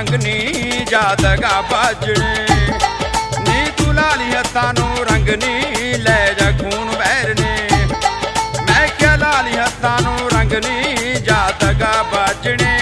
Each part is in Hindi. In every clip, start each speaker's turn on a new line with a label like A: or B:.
A: रंग नी जादगा बाजने नी तू लाली हत्थां नूं रंग नी लै जा खून वैरने मैं क्या लाली हत्थां नूं रंग नी जादगा बाजने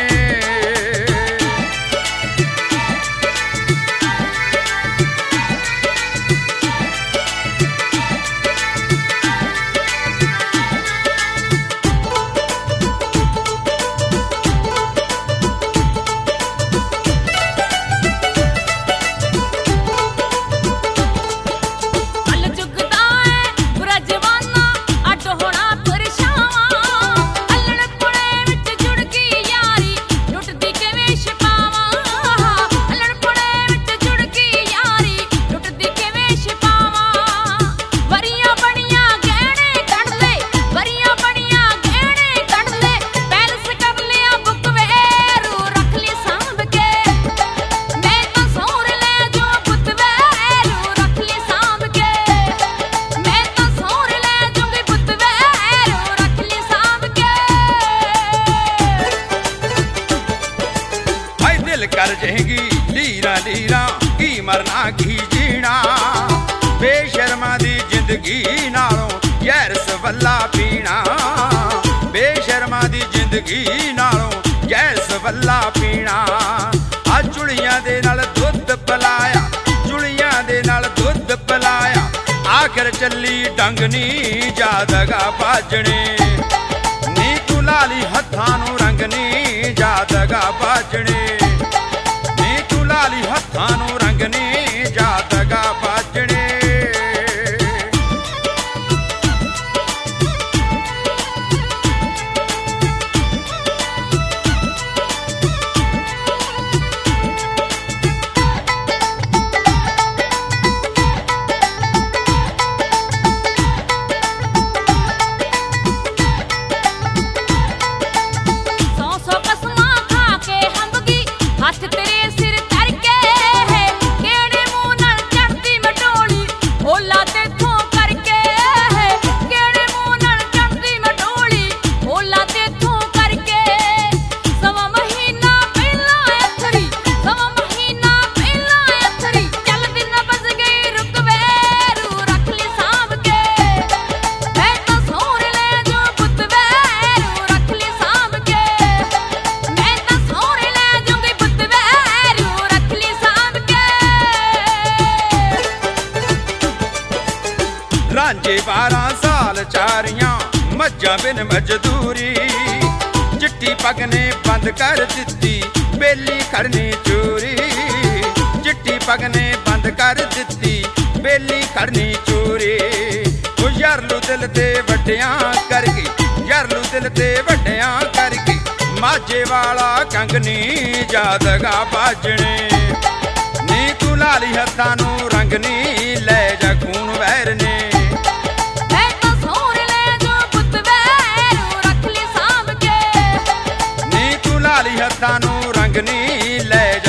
A: कर जाएगी लीरा लीरा की मरना की जीना बेशर्मा दी जिंदगी नालों जहर सवला पीना बेशर्मा दी जिंदगी नालों जहर सवला पीना आ चुड़ियां दे नाल दुध पिलाया चुड़ियां दे नाल दुध पिलाया आखिर चली डंग नी जादगा बाजने नी तू लाली हत्थां नूं रंग नी जादगा बाजने लाली हत्थां नूं रंग नी जादगा बाजने रांझे 12 साल चारियां मज्जां बिन मजदूरी चिट्टी पग ने बंद कर दित्ती बेली खड़नी चोरी चिट्टी पग ने बंद कर दित्ती बेली खड़नी चोरी ओ यारलू दिल ते वड्डियां कर गई यारलू दिल ते वड्डियां कर गई माझे वाला कंग नी जादगा बाजने नी तू लाली हत्थां नूं रंग नी लै जा खून वैरने लाली हत्थां नूं रंग नी लै जा